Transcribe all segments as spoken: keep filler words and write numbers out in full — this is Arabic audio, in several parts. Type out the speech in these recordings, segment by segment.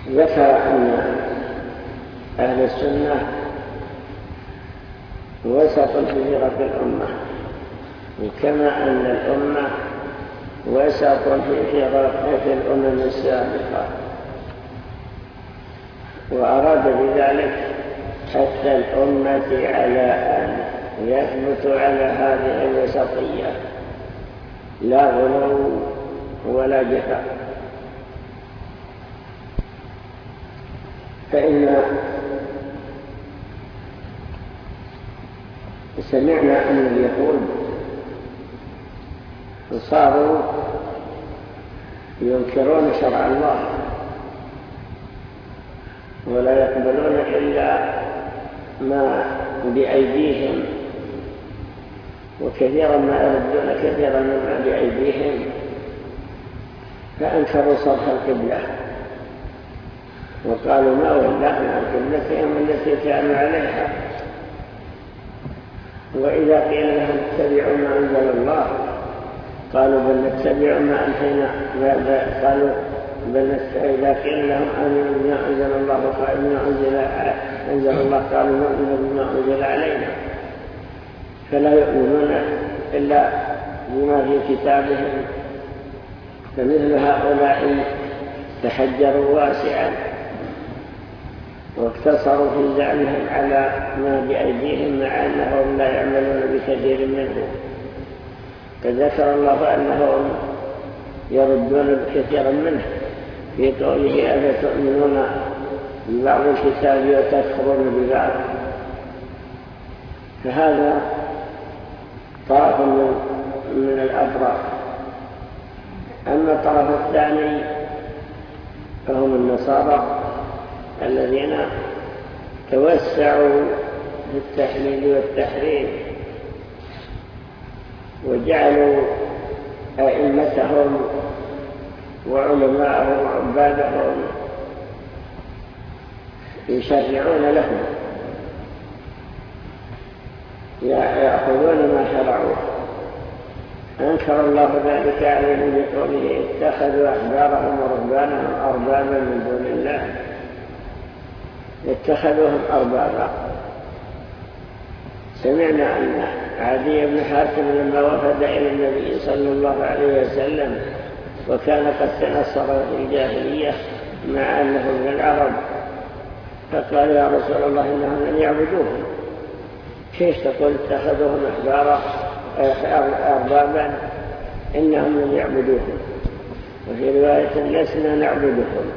ذكر أن أهل السنة وسط في فرق الأمة، كما أن الأمة وسط في فرق الأمم السابقة، وأراد بذلك حتى الأمة على أن يثبت على هذه الوسطية، لا غلو ولا جفاء. فإن سمعنا أن اليهود صاروا ينكرون شرع الله ولا يقبلون إلا ما بأيديهم، وكثيرا ما يردون كثيرا مما بأيديهم، فأنكروا صرف القبلة وقالوا ما ولانا قبلتهم التي كانوا عليها. وإذا قيل لهم اتبعوا ما أنزل الله قالوا بل نتبع ما أنهينا، قالوا بل إذا قيل لهم آمنوا بما أنزل الله قالوا ما أنزل الله قالوا نؤمن بما أنزل علينا، فلا يؤمنون إلا بما في كتابهم. فمثل هؤلاء تحجروا واسعا واقتصروا في زعمهم على ما بأيديهم، مع أنهم لا يعملون بكثير منه. فذكر الله أنهم يردون كثيرا منه في قوله ألا تؤمنون ببعض الكتاب وتكفرون ببعض. فهذا طرف من الأطراف. أما الطرف الثاني فهم النصارى الذين توسعوا في التحليل والتحريم وجعلوا أئمتهم وعلماءهم وعبادهم يشرعون لهم، يأخذون ما شرعوه. أنكر الله ذلك عليهم بقوله اتخذوا أحبارهم ورهبانهم أربابا من دون الله. اتخذوهم أربابا. سمعنا أن عدي بن حاتم لما وفد إلى النبي صلى الله عليه وسلم وكان قد تنصر في الجاهلية مع أنه من العرب، فقال يا رسول الله إنهم لم يعبدوهم، كيف تقول اتخذوهم أحبارا أربابا إنهم لم يعبدوهم؟ وفي رواية لسنا نعبدهم.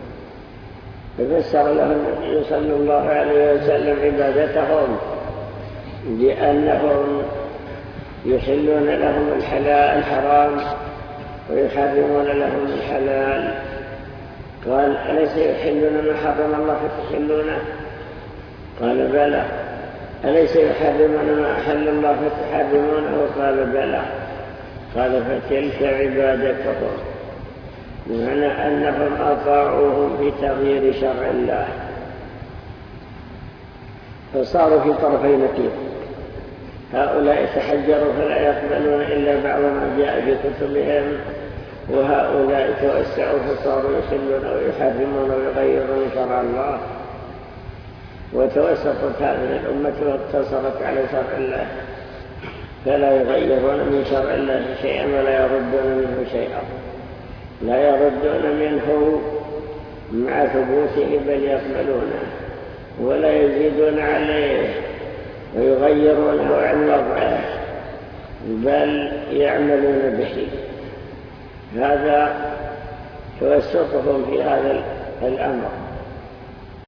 ففسر له النبي صلى الله عليه وسلم عبادتهم بأنهم يحلون لهم الحلال الحرام ويحرمون لهم الحلال. قال أليس يحلون ما حرم الله فتحلونه؟ قال بلى. أليس يحرمون ما أحل الله فتحرمونه؟ قال بلى. قال فتلك عبادتهم، بمعنى أنهم أطاعوهم في تغيير شرع الله، فصاروا في طرفي نقيض. هؤلاء تحجروا فلا يقبلون إلا بعض ما جاء في كتبهم، وهؤلاء توسعوا فصاروا يحلون ويحرمون ويغيرون شرع الله. وتوسطت هذه الأمة واقتصرت على شرع الله، فلا يغيرون من شرع الله شيئا ولا يردون منه شيئا، لا يردون منه مع ثبوته بل يقبلونه ولا يزيدون عليه ويغيرونه عن وضعه بل يعملون به. هذا توسطهم في هذا الأمر.